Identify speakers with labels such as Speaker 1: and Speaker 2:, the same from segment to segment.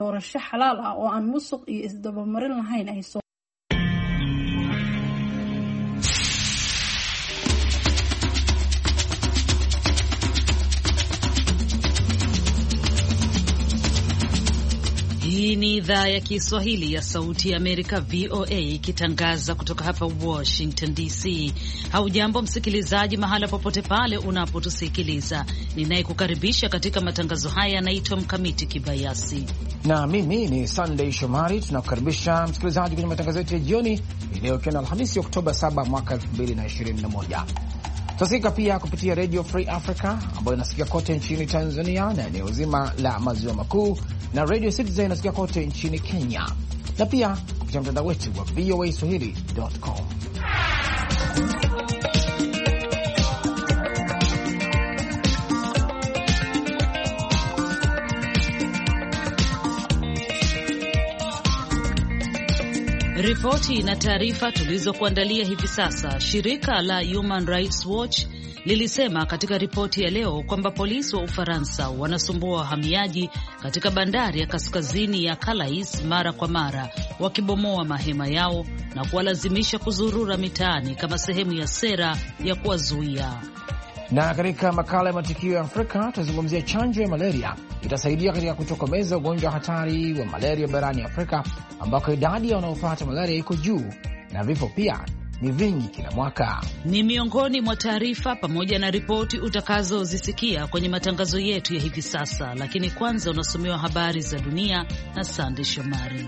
Speaker 1: doorasho xalaal ah oo aan musuq iyo isdabamarin lahayn ay soo
Speaker 2: Hii ni idhaa ya Kiswahili ya Sauti ya Amerika VOA ikitangaza kutoka hapa Washington DC. Haujambo msikilizaji mahala popote pale unapotusikiliza. Ninayekukaribisha katika matangazo haya anaitwa Mkamiti Kibayasi.
Speaker 3: Na mimi ni Sunday Shomari. Tunakukaribisha msikilizaji kwenye matangazo yetu ya jioni leo ikiwa Alhamisi Oktoba 7 mwaka 2021. Tunasikika pia kupitia Radio Free Africa ambayo inasikika kote nchini Tanzania na eneo zima la maziwa makuu, na Radio Citizen inasikika kote nchini Kenya, na pia kupitia mtandao wetu wa voaswahili.com.
Speaker 2: Ripoti na taarifa tulizokuandalia hivi sasa. Shirika la Human Rights Watch lilisema katika ripoti ya leo kwamba polisi wa Ufaransa wanasumbua wahamiaji katika bandari ya kaskazini ya Calais mara kwa mara, wakibomoa mahema yao na kuwalazimisha kuzurura mitaani kama sehemu ya sera ya kuwazuia.
Speaker 3: Na katika makala ya matukio ya Afrika tutazungumzia chanjo ya malaria itasaidia katika kutokomeza ugonjwa hatari wa malaria barani Afrika, ambako idadi ya wanaopata malaria iko juu na vifo pia ni vingi kila mwaka.
Speaker 2: Ni miongoni mwa taarifa pamoja na ripoti utakazozisikia kwenye matangazo yetu ya hivi sasa, lakini kwanza unasomewa habari za dunia na Sande Shomari.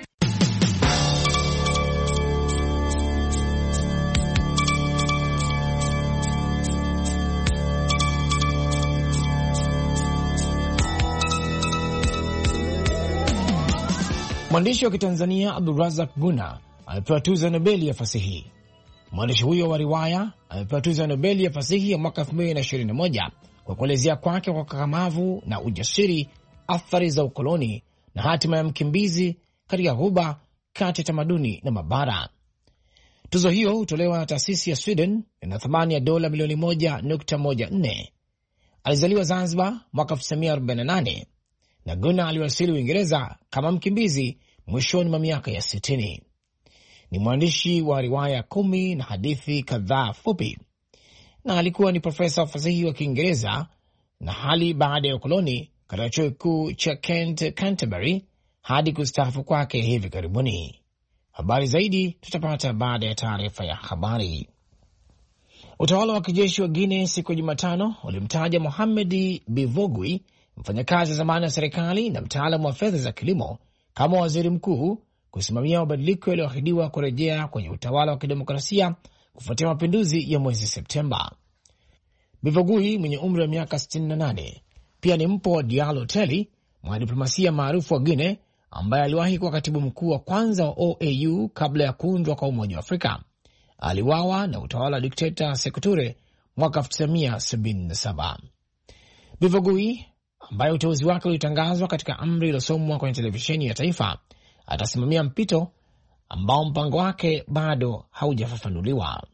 Speaker 3: Mwandishi wa Kitanzania Abdulrazak Guna amepewa tuzo ya Nobeli ya fasihi. Mwandishi huyo wa riwaya amepewa tuzo ya Nobeli ya fasihi ya mwaka 2021 kwa kuelezea kwake kwa kakamavu na ujasiri athari za ukoloni na hatima ya mkimbizi katika ghuba kati ya tamaduni na mabara. Tuzo hiyo hutolewa na taasisi ya Sweden ina thamani ya dola milioni 1.14. Alizaliwa Zanzibar mwaka 1948 na Guna aliwasili Uingereza kama mkimbizi mwishoni mwa miaka ya 60. Ni mwandishi wa riwaya 10 na hadithi kadhaa fupi, na alikuwa ni profesa wa fasihi wa Kiingereza na hali baada ya ukoloni katika chuo kikuu cha Kent Canterbury hadi kustaafu kwake hivi karibuni. Habari zaidi tutapata baada ya taarifa ya habari. Utawala wa kijeshi wa Guinea siku ya Jumatano ulimtaja Mohamed Bivogui, mfanyakazi wa zamani wa serikali na mtaalamu wa fedha za kilimo, kama waziri mkuu kusimamia mabadiliko yaliyoahidiwa kurejea kwenye utawala wa kidemokrasia kufuatia mapinduzi ya mwezi Septemba. Bivogui mwenye umri wa miaka 68 pia ni mpo wa Diallo Telly, mwanadiplomasia maarufu wa Guinea ambaye aliwahi kuwa katibu mkuu wa kwanza wa OAU kabla ya kuundwa kwa Umoja wa Afrika. Aliwawa na utawala wa dikteta Sekou Toure mwaka 1977. Bivogui ambaye uteuzi wake ulitangazwa katika amri iliyosomwa kwenye televisheni ya taifa atasimamia mpito ambao mpango wake bado haujafafanuliwa.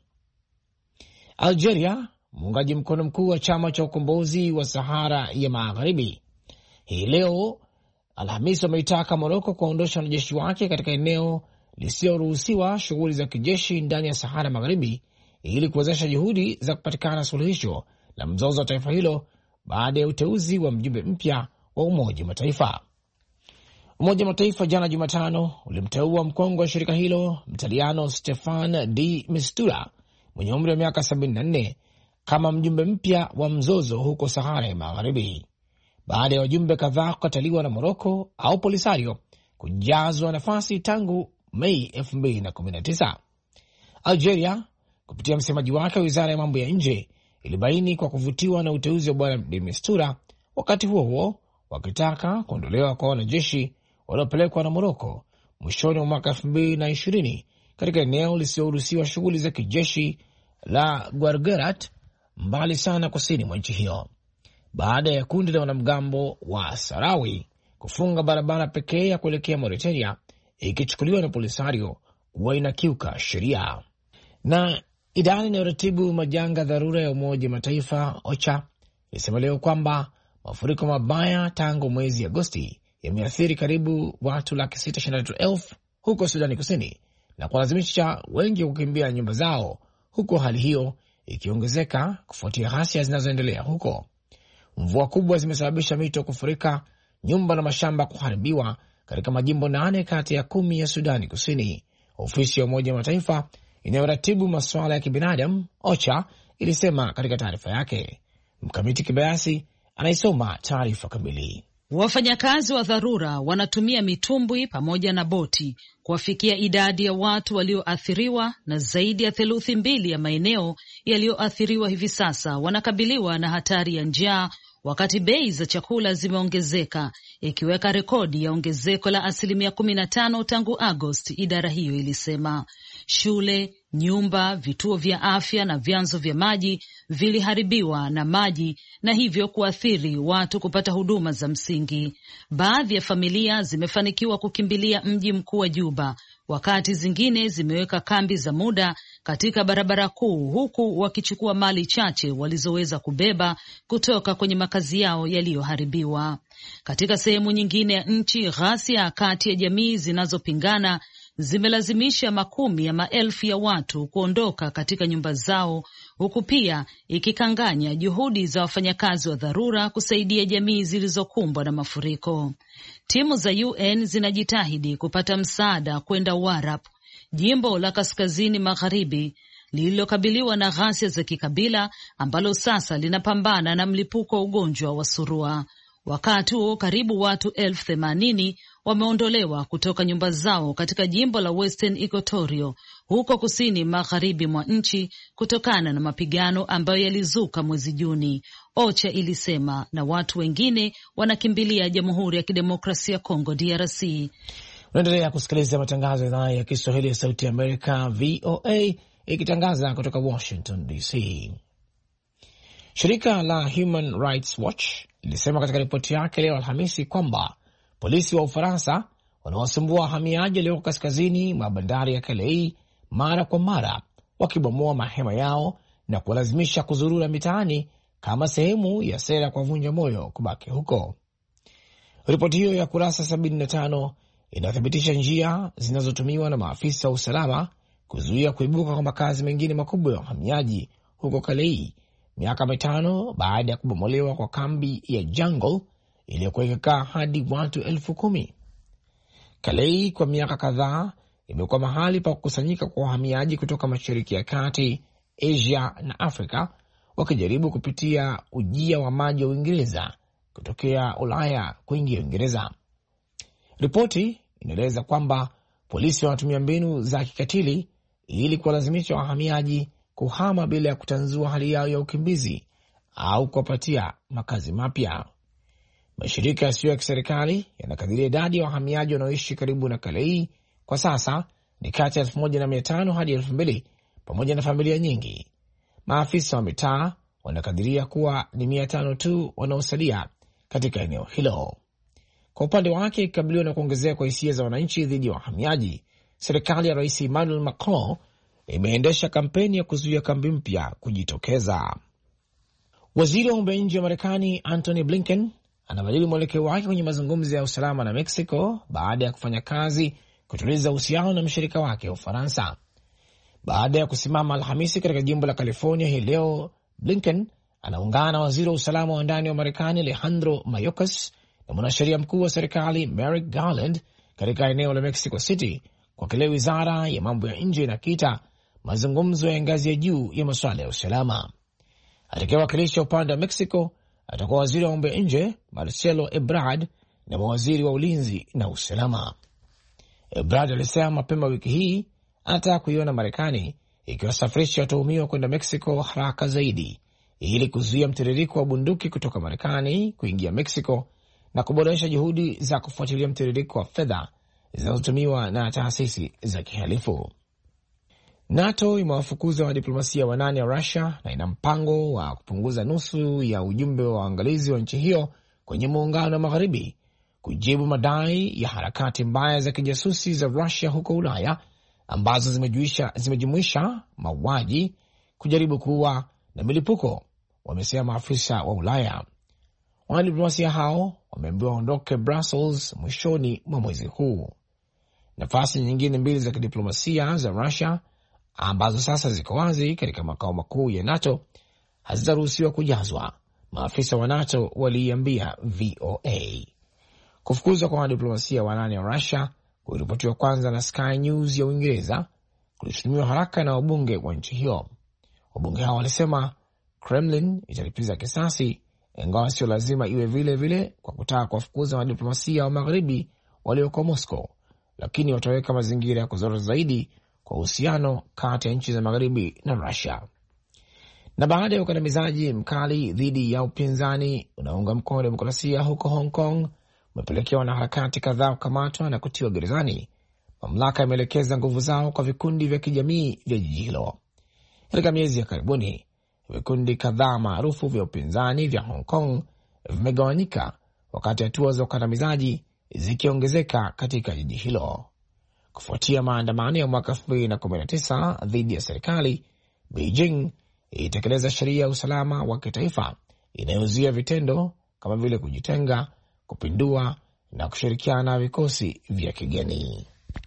Speaker 3: Algeria, muungaji mkono mkuu wa chama cha ukombozi wa Sahara ya Magharibi, hii leo Alhamisi wameitaka Moroko kuondosha wanajeshi wake katika eneo lisiloruhusiwa shughuli za kijeshi ndani ya Sahara Magharibi ili kuwezesha juhudi za kupatikana suluhisho la mzozo wa taifa hilo baada ya uteuzi wa mjumbe mpya wa Umoja wa Mataifa. Umoja wa Mataifa jana Jumatano ulimteua mkongwe wa shirika hilo Mtaliano Stefan de Mistura mwenye umri wa miaka 74 kama mjumbe mpya wa mzozo huko Sahara ya Magharibi, baada ya wajumbe kadhaa kukataliwa na Moroko au Polisario kujazwa nafasi tangu Mei 2019. Algeria kupitia msemaji wake wa wizara ya mambo ya nje ilibaini kwa kuvutiwa na uteuzi wa bwana de Mistura, wakati huo huo wakitaka kuondolewa kwa wanajeshi waliopelekwa na Moroko mwishoni mwa mwaka 2020 katika eneo lisiloruhusiwa shughuli za kijeshi la Guargerat, mbali sana kusini mwa nchi hiyo, baada ya kundi la wanamgambo wa Sarawi kufunga barabara pekee ya kuelekea Mauritania, ikichukuliwa na Polisario kuwa inakiuka sheria. Na idara inayoratibu majanga dharura ya Umoja wa Mataifa OCHA ilisema leo kwamba mafuriko mabaya tangu mwezi Agosti yameathiri karibu watu 623,000 huko Sudani Kusini na kuwalazimisha wengi kukimbia nyumba zao, huko hali hiyo ikiongezeka kufuatia ghasia zinazoendelea huko. Mvua kubwa zimesababisha mito kufurika, nyumba na mashamba kuharibiwa katika majimbo 8 kati ya 10 ya Sudani Kusini. Ofisi ya Umoja wa Mataifa inayoratibu masuala ya kibinadamu OCHA ilisema katika taarifa yake. Mkamiti Kibayasi anaisoma taarifa kamili.
Speaker 2: Wafanyakazi wa dharura wanatumia mitumbwi pamoja na boti kuwafikia idadi ya watu walioathiriwa, na zaidi ya 2/3 ya maeneo yaliyoathiriwa hivi sasa wanakabiliwa na hatari ya njaa, wakati bei za chakula zimeongezeka, ikiweka rekodi ya ongezeko la 15% tangu Agosti, idara hiyo ilisema. Shule, nyumba, vituo vya afya na vyanzo vya maji viliharibiwa na maji na hivyo kuathiri watu kupata huduma za msingi. Baadhi ya familia zimefanikiwa kukimbilia mji mkuu wa Juba, wakati zingine zimeweka kambi za muda katika barabara kuu, huku wakichukua mali chache walizoweza kubeba kutoka kwenye makazi yao yaliyoharibiwa. Katika sehemu nyingine ya nchi, ghasia kati ya jamii zinazopingana zimelazimisha makumi ya maelfu ya watu kuondoka katika nyumba zao, huku pia ikikanganya juhudi za wafanyakazi wa dharura kusaidia jamii zilizokumbwa na mafuriko. Timu za UN zinajitahidi kupata msaada kwenda Warap, jimbo la kaskazini magharibi lililokabiliwa na ghasia za kikabila, ambalo sasa linapambana na mlipuko wa ugonjwa wa surua. Wakati huo karibu watu 80,000 wameondolewa kutoka nyumba zao katika jimbo la Western Equatoria huko kusini magharibi mwa nchi kutokana na mapigano ambayo yalizuka mwezi Juni, OCHA ilisema, na watu wengine wanakimbilia Jamhuri ya Kidemokrasia ya Kongo DRC.
Speaker 3: Unaendelea kusikiliza matangazo ya idhaa ya Kiswahili ya Sauti ya Amerika VOA ikitangaza kutoka Washington DC. Shirika la Human Rights Watch lilisema katika ripoti yake leo Alhamisi kwamba polisi wa Ufaransa wanawasumbua wahamiaji walioko kaskazini mwa bandari ya Calais mara kwa mara, wakibomoa mahema yao na kuwalazimisha kuzurura mitaani kama sehemu ya sera kwa vunja moyo kubaki huko. Ripoti hiyo ya kurasa 75 inathibitisha njia zinazotumiwa na maafisa wa usalama kuzuia kuibuka kwa makazi mengine makubwa ya wahamiaji huko Calais, miaka 5 baada ya kubomolewa kwa kambi ya Jungle iliyokuwa ikikaa hadi watu 10,000. Calais kwa miaka kadhaa imekuwa mahali pa kukusanyika kwa wahamiaji kutoka Mashariki ya Kati, Asia na Afrika, wakijaribu kupitia ujia wa maji wa Uingereza kutokea Ulaya kuingia Uingereza. Ripoti inaeleza kwamba polisi wanatumia mbinu za kikatili ili kuwalazimisha wahamiaji kuhama bila ya kutanzua hali yao ya ukimbizi au kuwapatia makazi mapya. Mashirika yasiyo ya kiserikali yanakadiria idadi ya wahamiaji wanaoishi karibu na Calais kwa sasa ni kati ya 1,500 hadi 2,000 pamoja na familia nyingi. Maafisa wa mitaa wanakadiria kuwa ni 500 tu wanaosalia katika eneo hilo. Kwa upande wake, ikikabiliwa na kuongezeka kwa hisia za wananchi dhidi ya wahamiaji, serikali ya Rais Emmanuel Macron imeendesha kampeni ya kuzuia kambi mpya kujitokeza. Waziri wa mambo ya nje wa Marekani Antony Blinken anabadili mwelekeo wake kwenye mazungumzo ya usalama na Mexico baada ya kufanya kazi kutuliza uhusiano na mshirika wake Ufaransa. Baada ya kusimama Alhamisi katika jimbo la California hii leo, Blinken anaungana na waziri wa usalama wa ndani wa Marekani Alejandro Mayorkas na mwanasheria mkuu wa serikali Merrick Garland katika eneo la Mexico City kwa kile wizara ya mambo ya nje inakiita mazungumzo ya ngazi ya juu ya masuala ya usalama. Atakayewakilisha upande wa Mexico atakuwa waziri wa mambo ya nje Marcelo Ebrard na mawaziri wa ulinzi na usalama. Ebrard alisema mapema wiki hii anataka kuiona Marekani ikiwasafirisha watuhumiwa kwenda Mexico haraka zaidi ili kuzuia mtiririko wa bunduki kutoka Marekani kuingia Mexico na kuboresha juhudi za kufuatilia mtiririko wa fedha zinazotumiwa na taasisi za kihalifu. NATO imewafukuza wadiplomasia 8 wa Russia na ina mpango wa kupunguza nusu ya ujumbe wa waangalizi wa nchi hiyo kwenye muungano wa magharibi kujibu madai ya harakati mbaya za kijasusi za Russia huko Ulaya ambazo zimejumuisha mauaji, kujaribu kuua na milipuko, wamesema maafisa wa Ulaya. Wanadiplomasia hao wameambiwa waondoke Brussels mwishoni mwa mwezi huu. Nafasi nyingine 2 za kidiplomasia za Russia ambazo sasa ziko wazi katika makao makuu ya NATO hazitaruhusiwa kujazwa, maafisa wa NATO waliiambia VOA. Kufukuzwa kwa wanadiplomasia 8 wa Russia kuliripotiwa kwanza na Sky News ya Uingereza kulishutumiwa haraka na wabunge wa nchi hiyo. Wabunge hao walisema Kremlin italipiza kisasi, ingawa sio lazima iwe vile vile kwa kutaka kuwafukuza wanadiplomasia wa magharibi walioko Moscow, lakini wataweka mazingira ya kuzorota zaidi kwa uhusiano kati ya nchi za magharibi na Russia. Na baada ya ukandamizaji mkali dhidi ya upinzani unaunga mkono demokrasia huko Hong Kong umepelekea wanaharakati kadhaa kukamatwa na kutiwa gerezani, mamlaka imeelekeza nguvu zao kwa vikundi vya kijamii vya jiji hilo. Katika miezi ya karibuni, vikundi kadhaa maarufu vya upinzani vya Hong Kong vimegawanyika, wakati hatua za ukandamizaji zikiongezeka katika jiji hilo. Kufuatia maandamano ya mwaka 2019 dhidi ya serikali, Beijing ilitekeleza sheria ya usalama wa kitaifa inayozuia vitendo kama vile kujitenga, kupindua na kushirikiana na vikosi vya kigeni.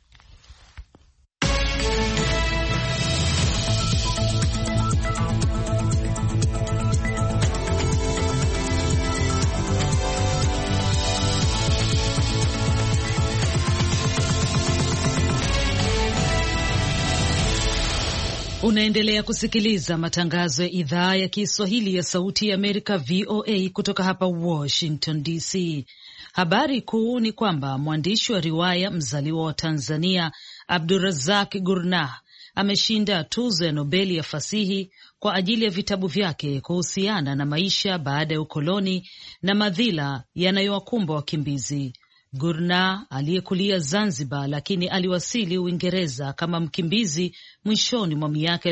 Speaker 2: Unaendelea kusikiliza matangazo ya idhaa ya Kiswahili ya Sauti ya Amerika, VOA, kutoka hapa Washington DC. Habari kuu ni kwamba mwandishi wa riwaya mzaliwa wa Tanzania Abdurazak Gurnah ameshinda tuzo ya Nobeli ya fasihi kwa ajili ya vitabu vyake kuhusiana na maisha baada ya ukoloni na madhila yanayowakumba wakimbizi. Gurnah aliyekulia Zanzibar lakini aliwasili Uingereza kama mkimbizi mwishoni mwa miaka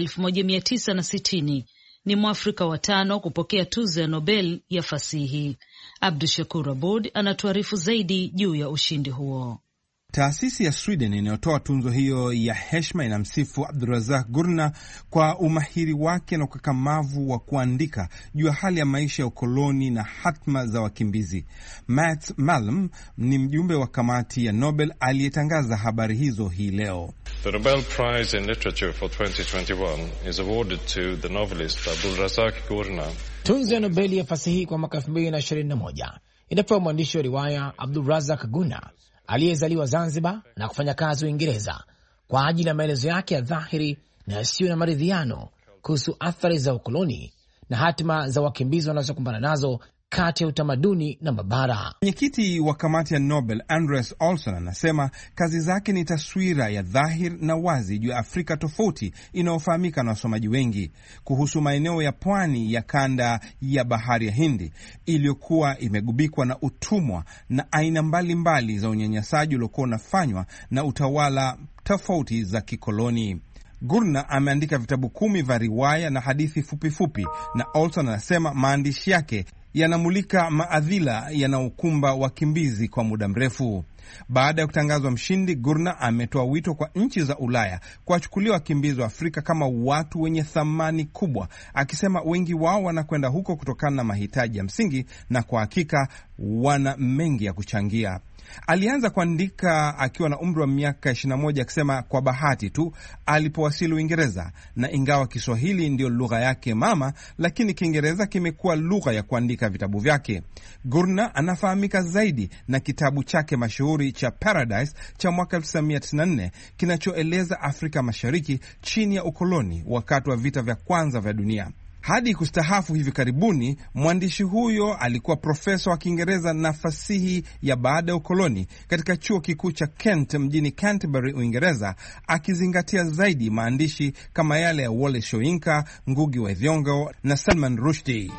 Speaker 2: 1960 ni Mwafrika wa 5 kupokea tuzo ya Nobel ya fasihi. Abdu Shakur Abud anatuarifu zaidi juu ya ushindi huo.
Speaker 4: Taasisi ya Sweden inayotoa tunzo hiyo ya heshima inamsifu Abdurazak Gurnah kwa umahiri wake na ukakamavu wa kuandika juu ya hali ya maisha ya ukoloni na hatma za wakimbizi. Mats Malm ni mjumbe wa kamati ya Nobel aliyetangaza habari hizo hii leo.
Speaker 5: The Nobel Prize in Literature for 2021 is awarded to the novelist Abdurazak Gurnah.
Speaker 3: Tunzo ya Nobeli ya fasihi kwa mwaka 2021 inapewa mwandishi wa riwaya Abdurazak Gurnah aliyezaliwa Zanzibar na kufanya kazi Uingereza kwa ajili ya maelezo yake ya dhahiri na yasiyo na maridhiano kuhusu athari za ukoloni na hatima za wakimbizi wanazokumbana nazo kati ya utamaduni na mabara.
Speaker 4: Mwenyekiti wa kamati ya Nobel Andreas Olsson anasema kazi zake ni taswira ya dhahir na wazi juu ya Afrika tofauti inayofahamika na wasomaji wengi, kuhusu maeneo ya pwani ya kanda ya bahari ya Hindi iliyokuwa imegubikwa na utumwa na aina mbalimbali za unyanyasaji uliokuwa unafanywa na utawala tofauti za kikoloni. Gurnah ameandika vitabu 10 vya riwaya na hadithi fupifupi, na Olsson anasema maandishi yake yanamulika maadhila yanaokumba wakimbizi kwa muda mrefu. Baada ya kutangazwa mshindi, Gurnah ametoa wito kwa nchi za Ulaya kuwachukulia wakimbizi wa Afrika kama watu wenye thamani kubwa, akisema wengi wao wanakwenda huko kutokana na mahitaji ya msingi na kwa hakika wana mengi ya kuchangia. Alianza kuandika akiwa na umri wa miaka 21, akisema kwa bahati tu alipowasili Uingereza, na ingawa Kiswahili ndio lugha yake mama, lakini Kiingereza kimekuwa lugha ya kuandika vitabu vyake. Gurnah anafahamika zaidi na kitabu chake mashuhuri cha Paradise cha mwaka 1994 kinachoeleza Afrika Mashariki chini ya ukoloni wakati wa vita vya kwanza vya dunia. Hadi kustahafu hivi karibuni, mwandishi huyo alikuwa profesa wa Kiingereza na fasihi ya baada ya ukoloni katika chuo kikuu cha Kent mjini Canterbury, Uingereza, akizingatia zaidi maandishi kama yale ya Wole Soyinka, Ngugi wa Thiong'o na Salman Rushdie.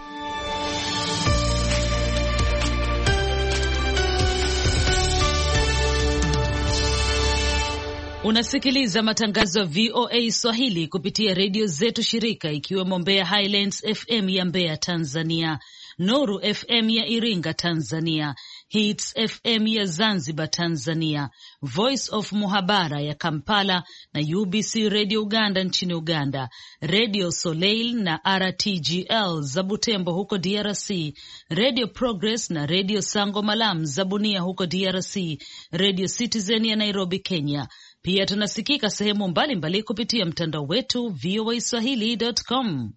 Speaker 2: Unasikiliza matangazo ya VOA Swahili kupitia redio zetu shirika, ikiwemo Mbeya Highlands FM ya Mbeya Tanzania, Nuru FM ya Iringa Tanzania, Hits FM ya Zanzibar Tanzania, Voice of Muhabara ya Kampala na UBC Radio Uganda nchini Uganda, Radio Soleil na RTGL za Butembo huko DRC, Radio Progress na Radio Sango Malam za Bunia huko DRC, Radio Citizen ya Nairobi Kenya. Pia tunasikika sehemu mbalimbali kupitia mtandao wetu voaswahili.com.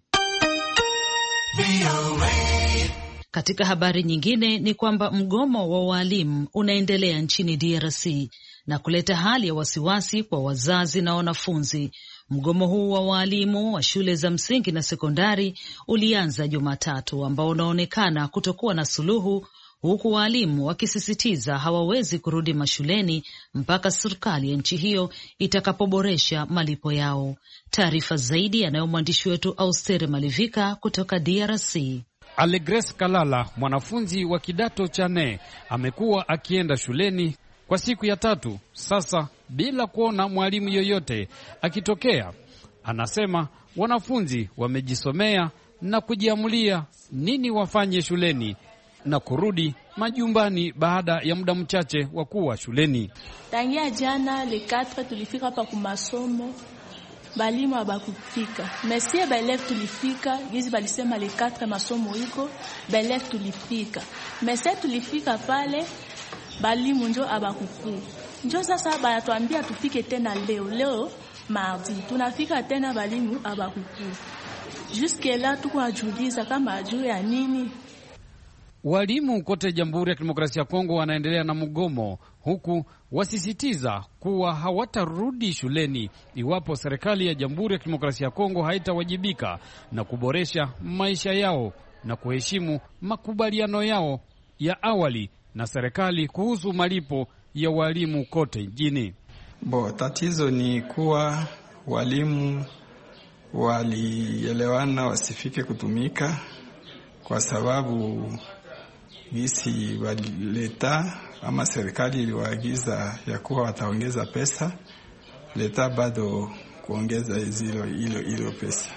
Speaker 2: Katika habari nyingine ni kwamba mgomo wa walimu unaendelea nchini DRC na kuleta hali ya wasiwasi kwa wazazi na wanafunzi. Mgomo huu wa walimu wa shule za msingi na sekondari ulianza Jumatatu, ambao unaonekana kutokuwa na suluhu, huku walimu wakisisitiza hawawezi kurudi mashuleni mpaka serikali ya nchi hiyo itakapoboresha malipo yao. Taarifa zaidi yanayo mwandishi wetu Austere Malivika kutoka DRC.
Speaker 6: Alegres Kalala, mwanafunzi wa kidato cha 4, amekuwa akienda shuleni kwa siku ya 3 sasa bila kuona mwalimu yoyote akitokea. Anasema wanafunzi wamejisomea na kujiamulia nini wafanye shuleni na kurudi majumbani baada ya muda mchache wa kuwa shuleni.
Speaker 7: Tangia jana le 4 tulifika hapa kwa masomo, balimu abakufika. Mesie baeleve tulifika, gizi balisema le 4 masomo iko, baeleve tulifika. Mesie tulifika pale, balimu njo abakufu. Njo sasa bayatuambia tufike tena leo mardi. Tunafika tena balimu abakufu. Jusque là tuko ajuliza kama juu ya nini.
Speaker 6: Walimu kote Jamhuri ya Kidemokrasia ya Kongo wanaendelea na mgomo, huku wasisitiza kuwa hawatarudi shuleni iwapo serikali ya Jamhuri ya Kidemokrasia ya Kongo haitawajibika na kuboresha maisha yao na kuheshimu makubaliano yao ya awali na serikali kuhusu malipo ya walimu kote nchini.
Speaker 8: Tatizo ni kuwa walimu walielewana wasifike kutumika kwa sababu gisi leta ama serikali iliwaagiza ya kuwa wataongeza pesa, leta bado kuongeza hilo pesa.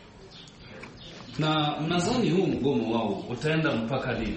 Speaker 6: Na mnadhani huu mgomo wao utaenda mpaka lini?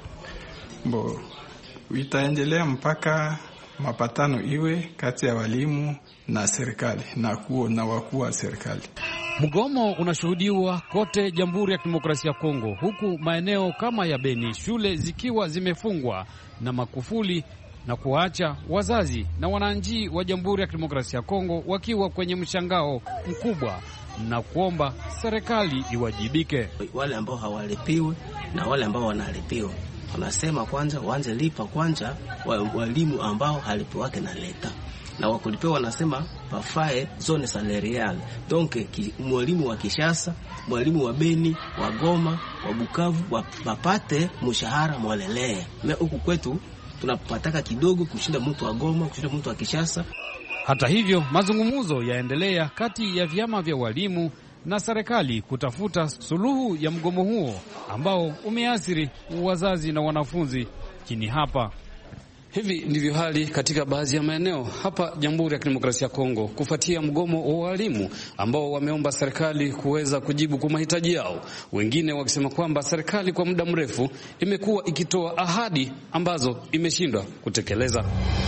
Speaker 8: Itaendelea mpaka mapatano iwe kati ya walimu na serikali na wakuu wa serikali.
Speaker 6: Mgomo unashuhudiwa kote Jamhuri ya Kidemokrasia ya Kongo, huku maeneo kama ya Beni shule zikiwa zimefungwa na makufuli na kuacha wazazi na wananchi wa Jamhuri ya Kidemokrasia ya Kongo wakiwa kwenye mshangao mkubwa na kuomba serikali iwajibike.
Speaker 9: Wale ambao hawalipiwi na wale ambao wanalipiwa, wanasema kwanza waanze lipa kwanza walimu ambao halipiwake na leta, na wakulipewa wanasema pafae zone salariale. Donc mwalimu wa Kishasa, mwalimu wa Beni, wa Goma, wa Bukavu wapate mshahara mwalelee. Na huku kwetu tunapataka kidogo kushinda mtu wa Goma, kushinda mtu wa Kishasa.
Speaker 6: Hata hivyo mazungumzo yaendelea kati ya vyama vya walimu na serikali kutafuta suluhu ya mgomo huo ambao umeathiri wazazi na wanafunzi chini hapa. Hivi ndivyo hali katika baadhi ya maeneo hapa Jamhuri ya Kidemokrasia ya Kongo kufuatia mgomo wa walimu ambao wameomba serikali kuweza kujibu kwa mahitaji yao. Wengine wakisema kwamba serikali kwa muda mrefu imekuwa ikitoa ahadi ambazo imeshindwa kutekeleza.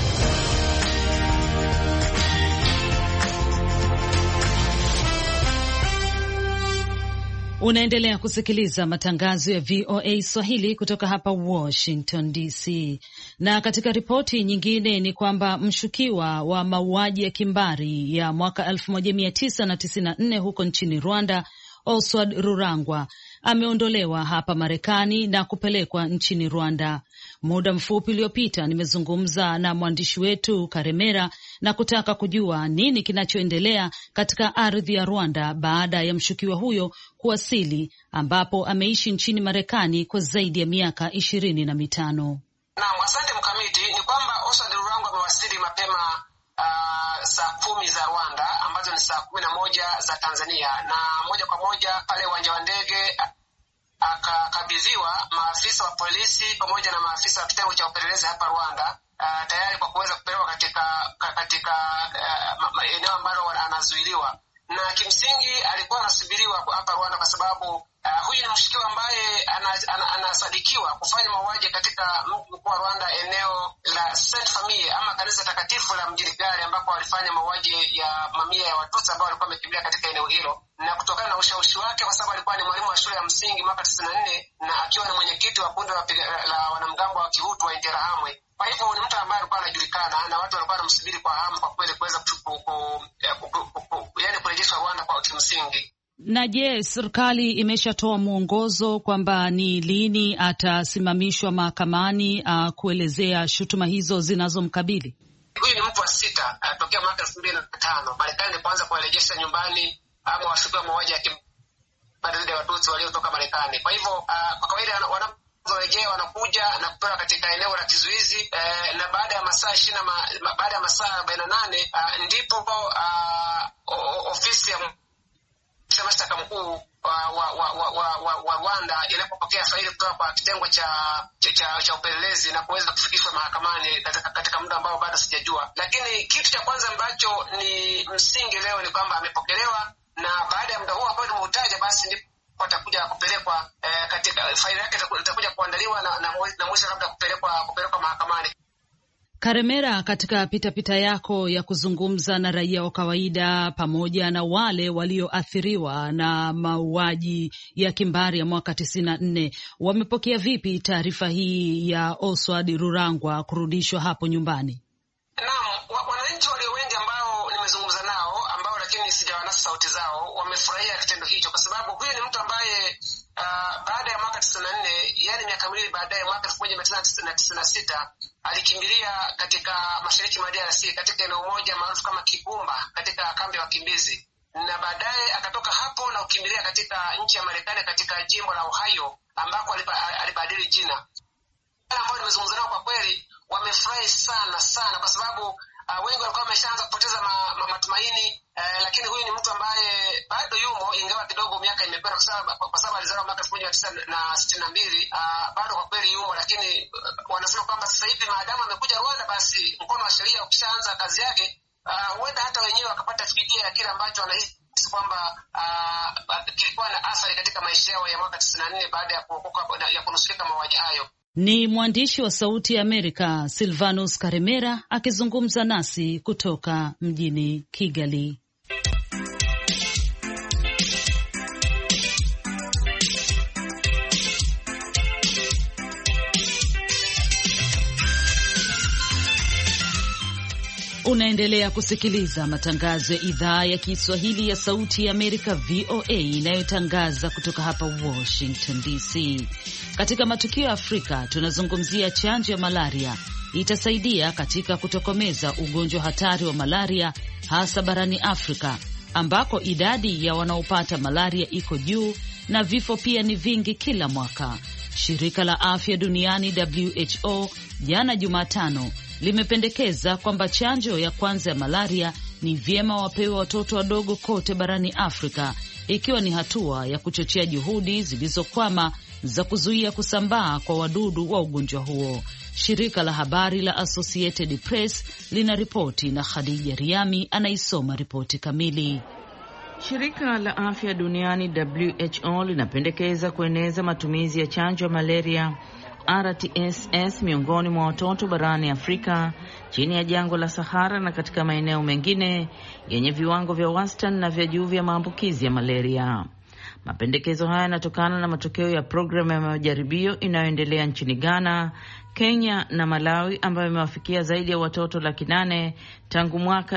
Speaker 2: Unaendelea kusikiliza matangazo ya VOA Swahili kutoka hapa Washington DC. Na katika ripoti nyingine ni kwamba mshukiwa wa mauaji ya kimbari ya mwaka 1994 huko nchini Rwanda, Oswald Rurangwa, ameondolewa hapa Marekani na kupelekwa nchini Rwanda. Muda mfupi uliopita nimezungumza na mwandishi wetu Karemera na kutaka kujua nini kinachoendelea katika ardhi ya Rwanda baada ya mshukiwa huyo kuwasili, ambapo ameishi nchini Marekani kwa zaidi ya miaka 25.
Speaker 10: Naam, asante Mkamiti. Ni kwamba Oswald Rurangwa amewasili mapema saa 10 za Rwanda ambazo ni saa 11 za Tanzania, na moja kwa moja pale uwanja wa ndege akakabidhiwa maafisa wa polisi pamoja na maafisa wa kitengo cha upelelezi hapa Rwanda, tayari kwa kuweza kupelekwa katika eneo ambalo anazuiliwa. na kimsingi alikuwa anasubiriwa hapa Rwanda kwa sababu huyu ni mshukiwa ambaye anasadikiwa kufanya mauaji katika mji mkuu wa Rwanda, eneo la Saint Famille ama kanisa takatifu la mjini Kigali, ambako walifanya mauaji ya mamia ya Watutsi ambao walikuwa wamekimbilia katika eneo hilo. Na kutokana na ushawishi wake, kwa sababu alikuwa ni mwalimu wa shule ya msingi mwaka 94 na akiwa ni mwenyekiti wa kundi la wanamgambo wa Kihutu wa Interahamwe. Kwa hivyo ni mtu ambaye alikuwa anajulikana na watu walikuwa wanamsubiri kwa hamu kwa kweli kuweza kurejeshwa Rwanda kwa kimsingi.
Speaker 2: Na je, serikali imeshatoa mwongozo kwamba ni lini atasimamishwa mahakamani kuelezea shutuma hizo zinazomkabili?
Speaker 10: Huyu ni mtu wa 6 tokea mwaka 2005 Marekani ilipoanza kuwarejesha nyumbani ama washukiwa mauaji ya kimbari ya Watutsi waliotoka Marekani. Kwa hivyo kwa kawaida wanarejea, wanakuja na kupewa katika eneo la kizuizi na baada ya masaa 48 ndipo ofisi ya mashtaka mkuu wa Rwanda inapopokea faili kutoka kwa kitengo cha upelelezi na kuweza kufikishwa mahakamani katika muda ambao bado sijajua. Lakini kitu cha kwanza ambacho ni msingi leo ni kwamba amepokelewa, na baada ya muda huo ambao nimeutaja, basi ndipo atakuja kupelekwa katika faili yake itakuja kuandaliwa na mwisho labda kupelekwa mahakamani.
Speaker 2: Karemera, katika pitapita yako ya kuzungumza na raia wa kawaida pamoja na wale walioathiriwa na mauaji ya kimbari ya mwaka 94, wamepokea vipi taarifa hii ya Oswald Rurangwa kurudishwa hapo nyumbani?
Speaker 10: Naam, wananchi walio wengi ambao nimezungumza nao, ambao lakini sijawanasa sauti zao, wamefurahia kitendo hicho, kwa sababu huyu ni mtu ambaye baada ya mwaka 94, yani miaka miwili baadaye, mwaka 1996 alikimbilia katika mashariki mwa DRC katika eneo moja maarufu kama Kibumba katika kambi ya wakimbizi, na baadaye akatoka hapo na kukimbilia katika nchi ya Marekani katika jimbo la Ohio ambako alibadili jina. Wale ambao nimezungumza nao kwa kweli wamefurahi sana kwa sababu wengi walikuwa wameshaanza kupoteza matumaini, lakini huyu ni mtu ambaye bado yumo, ingawa kidogo miaka imekwenda, kwa sababu alizaliwa mwaka 1962. Bado kwa kweli yumo, lakini wanasema kwamba sasa hivi maadamu amekuja Rwanda, basi mkono wa sheria ukishaanza kazi yake, huenda hata wenyewe wakapata fidia ya kile ambacho wanahisi kwamba kilikuwa na athari katika maisha yao ya mwaka 94 baada ya kuokoka ya kunusurika mauaji hayo.
Speaker 2: Ni mwandishi wa Sauti ya Amerika Silvanus Karemera akizungumza nasi kutoka mjini Kigali. Unaendelea kusikiliza matangazo ya idhaa ya Kiswahili ya Sauti ya Amerika VOA inayotangaza kutoka hapa Washington DC. Katika matukio ya Afrika tunazungumzia chanjo ya malaria itasaidia katika kutokomeza ugonjwa hatari wa malaria, hasa barani Afrika ambako idadi ya wanaopata malaria iko juu na vifo pia ni vingi kila mwaka. Shirika la Afya Duniani WHO jana Jumatano limependekeza kwamba chanjo ya kwanza ya malaria ni vyema wapewe watoto wadogo kote barani Afrika, ikiwa ni hatua ya kuchochea juhudi zilizokwama za kuzuia kusambaa kwa wadudu wa ugonjwa huo. Shirika la habari la Associated Press lina ripoti na Khadija Riami anaisoma ripoti kamili.
Speaker 11: Shirika la Afya Duniani WHO linapendekeza kueneza matumizi ya chanjo ya malaria RTSS miongoni mwa watoto barani Afrika chini ya jangwa la Sahara na katika maeneo mengine yenye viwango vya wastani na vya juu vya maambukizi ya malaria. Mapendekezo haya yanatokana na matokeo ya programu ya majaribio inayoendelea nchini Ghana, Kenya na Malawi ambayo imewafikia zaidi ya watoto 800,000 tangu mwaka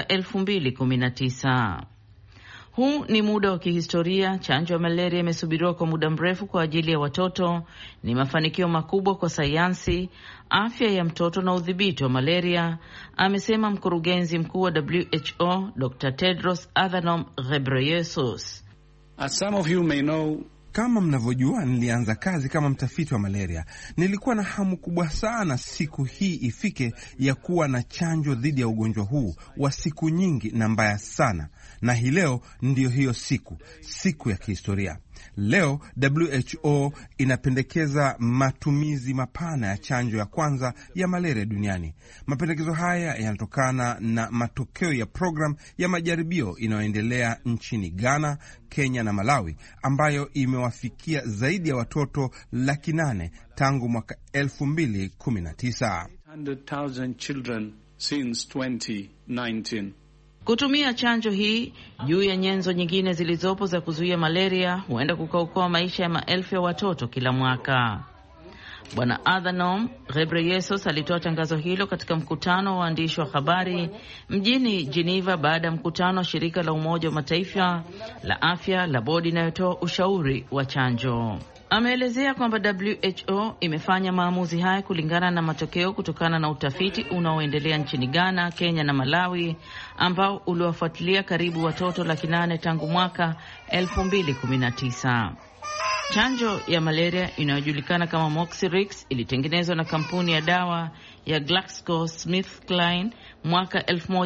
Speaker 11: 2019. Huu ni muda wa kihistoria. Chanjo ya malaria imesubiriwa kwa muda mrefu kwa ajili ya watoto. Ni mafanikio makubwa kwa sayansi, afya ya mtoto na udhibiti wa malaria, amesema mkurugenzi mkuu wa WHO Dr. Tedros Adhanom Ghebreyesus.
Speaker 12: As some of you may know,
Speaker 4: kama mnavyojua, nilianza kazi kama mtafiti wa malaria. Nilikuwa na hamu kubwa sana siku hii ifike ya kuwa na chanjo dhidi ya ugonjwa huu wa siku nyingi na mbaya sana. Na hii leo ndiyo hiyo siku ya kihistoria. Leo WHO inapendekeza matumizi mapana ya chanjo ya kwanza ya malaria duniani. Mapendekezo haya yanatokana na matokeo ya program ya majaribio inayoendelea nchini Ghana, Kenya na Malawi, ambayo imewafikia zaidi ya watoto 800,000 tangu mwaka 2019.
Speaker 12: 100,000 children since 2019.
Speaker 11: Kutumia chanjo hii juu ya nyenzo nyingine zilizopo za kuzuia malaria huenda kukaokoa maisha ya maelfu ya watoto kila mwaka. Bwana Adhanom Ghebreyesus alitoa tangazo hilo katika mkutano wa waandishi wa habari mjini Geneva baada ya mkutano wa shirika la Umoja wa Mataifa la afya la bodi inayotoa ushauri wa chanjo. Ameelezea kwamba WHO imefanya maamuzi haya kulingana na matokeo kutokana na utafiti unaoendelea nchini Ghana, Kenya na Malawi ambao uliwafuatilia karibu watoto 800,000 tangu mwaka 2019. Chanjo ya malaria inayojulikana kama Moxirix ilitengenezwa na kampuni ya dawa ya GlaxoSmithKline mwaka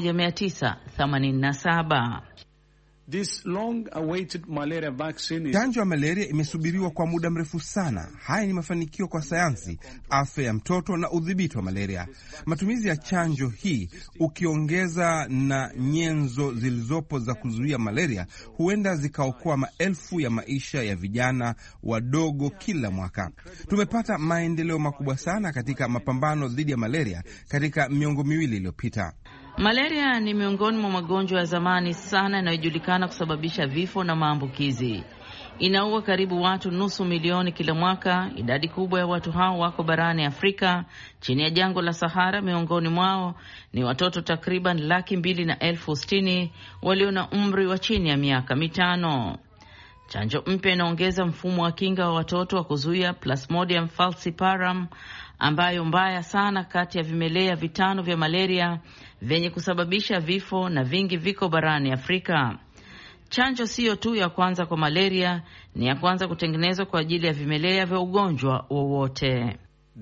Speaker 11: 1987.
Speaker 12: This long-awaited malaria vaccine
Speaker 4: chanjo ya malaria imesubiriwa kwa muda mrefu sana. Haya ni mafanikio kwa sayansi, afya ya mtoto na udhibiti wa malaria. Matumizi ya chanjo hii ukiongeza na nyenzo zilizopo za kuzuia malaria huenda zikaokoa maelfu ya maisha ya vijana wadogo kila mwaka. Tumepata maendeleo makubwa sana katika mapambano dhidi ya malaria katika miongo miwili iliyopita.
Speaker 11: Malaria ni miongoni mwa magonjwa ya zamani sana yanayojulikana kusababisha vifo na maambukizi. Inaua karibu watu 500,000 kila mwaka. Idadi kubwa ya watu hao wako barani Afrika chini ya jangwa la Sahara. Miongoni mwao ni watoto takriban 260,000 walio na umri wa chini ya miaka 5. Chanjo mpya inaongeza mfumo wa kinga wa watoto wa kuzuia Plasmodium falciparum, ambayo mbaya sana kati ya vimelea 5 vya malaria vyenye kusababisha vifo na vingi viko barani Afrika. Chanjo siyo tu ya kwanza kwa malaria, ni ya kwanza kutengenezwa kwa ajili ya vimelea vya ugonjwa wowote.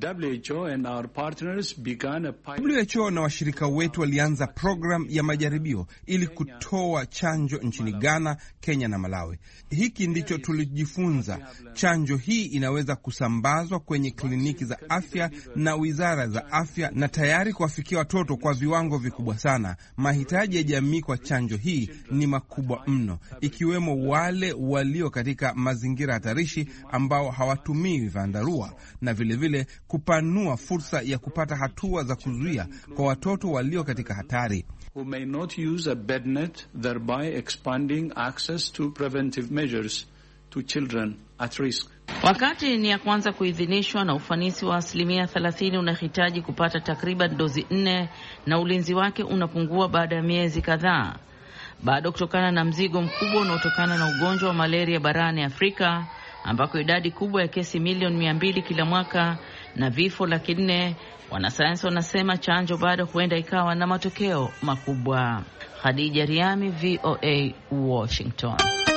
Speaker 4: WHO na washirika wetu walianza program ya majaribio ili kutoa chanjo nchini Ghana, Kenya na Malawi. Hiki ndicho tulijifunza. Chanjo hii inaweza kusambazwa kwenye kliniki za afya na wizara za afya na tayari kuwafikia watoto kwa viwango vikubwa sana. Mahitaji ya jamii kwa chanjo hii ni makubwa mno, ikiwemo wale walio katika mazingira hatarishi ambao hawatumii vyandarua, na vilevile kupanua fursa ya kupata hatua za kuzuia kwa watoto walio katika hatari.
Speaker 12: Who may not use a bednet, thereby expanding access to preventive measures to children at risk.
Speaker 11: Wakati ni ya kwanza kuidhinishwa na ufanisi wa 30% unahitaji kupata takriban dozi 4 na ulinzi wake unapungua baada ya miezi kadhaa. Bado kutokana na mzigo mkubwa unaotokana na ugonjwa wa malaria barani Afrika ambako idadi kubwa ya kesi milioni 200 kila mwaka na vifo 400,000, wanasayansi wanasema chanjo bado huenda ikawa na matokeo makubwa. Khadija Riami, VOA, Washington.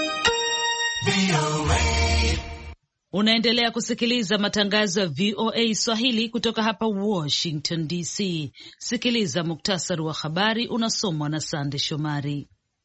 Speaker 2: Unaendelea kusikiliza matangazo ya VOA Swahili kutoka hapa Washington DC. Sikiliza muktasari wa habari unasomwa na Sande Shomari.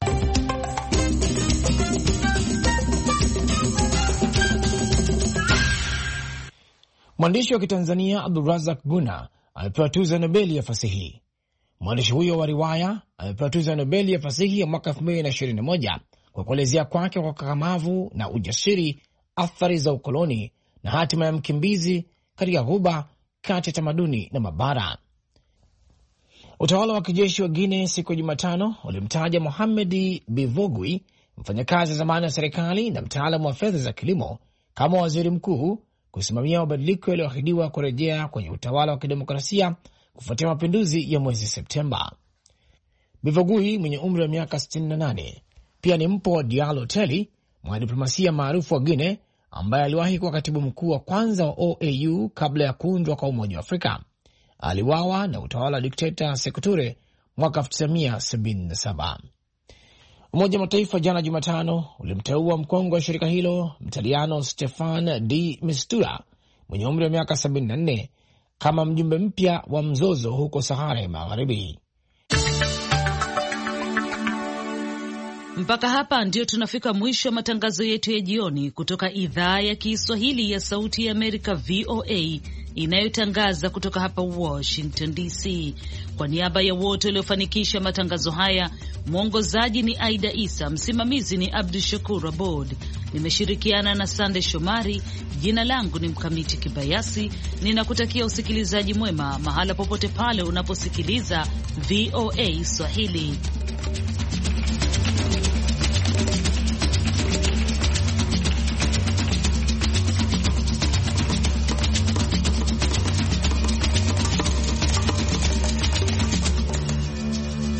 Speaker 3: Mwandishi wa Kitanzania Abdulrazak Guna amepewa tuzo ya Nobeli ya fasihi. Mwandishi huyo wa riwaya amepewa tuzo ya Nobeli ya fasihi ya mwaka 2021 kwa kuelezea kwake kwa kakamavu na ujasiri athari za ukoloni na hatima ya mkimbizi katika ghuba kati ya tamaduni na mabara. Utawala wa kijeshi wa Guinea siku ya Jumatano ulimtaja Mohamed Bivogui, mfanyakazi wa zamani wa serikali na mtaalamu wa fedha za kilimo, kama waziri mkuu kusimamia mabadiliko yaliyoahidiwa kurejea kwenye utawala wa kidemokrasia kufuatia mapinduzi ya mwezi Septemba. Bivogui mwenye umri wa miaka 68 pia ni mpo wa Diallo Telly, mwanadiplomasia maarufu wa Guinea ambaye aliwahi kuwa katibu mkuu wa kwanza wa OAU kabla ya kuundwa kwa Umoja wa Afrika. Aliwawa na utawala wa dikteta Sekou Toure mwaka 1977. Umoja wa Mataifa jana Jumatano ulimteua mkongwe wa shirika hilo Mtaliano Stefan de Mistura mwenye umri wa miaka 74 kama mjumbe mpya wa mzozo huko Sahara ya Magharibi.
Speaker 2: Mpaka hapa ndio tunafika mwisho wa matangazo yetu ya jioni kutoka idhaa ya Kiswahili ya Sauti ya Amerika, VOA, inayotangaza kutoka hapa Washington DC. Kwa niaba ya wote waliofanikisha matangazo haya, mwongozaji ni Aida Isa, msimamizi ni Abdu Shakur Abod, nimeshirikiana na Sande Shomari. Jina langu ni Mkamiti Kibayasi, ninakutakia usikilizaji mwema mahala popote pale unaposikiliza VOA Swahili.